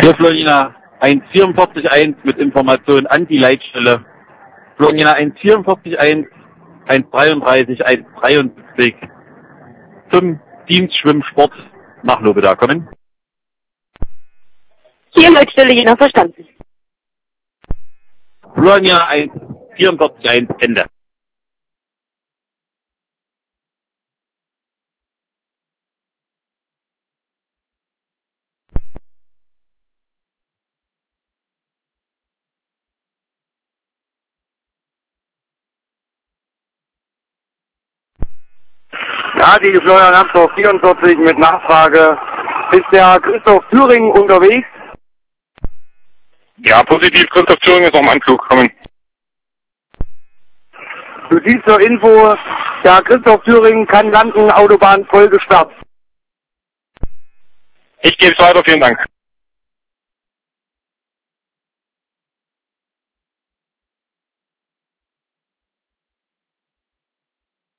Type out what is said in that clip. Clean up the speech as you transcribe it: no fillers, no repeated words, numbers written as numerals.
Hier Florina 1441 mit Information an die Leitstelle. Florina 1441, 133, 173 zum Dienstschwimmsport nach Lobeda kommen. Hier Leitstelle Jena verstanden. Florina 1441 Ende. Ja, die Florian Amsdorf 44 mit Nachfrage. Ist der Christoph Thüringen unterwegs? Ja, positiv. Christoph Thüringen ist auf dem Anflug. Kommen. Du siehst zur Info, der Christoph Thüringen kann landen, Autobahn voll gesperrt. Ich gebe es weiter. Vielen Dank.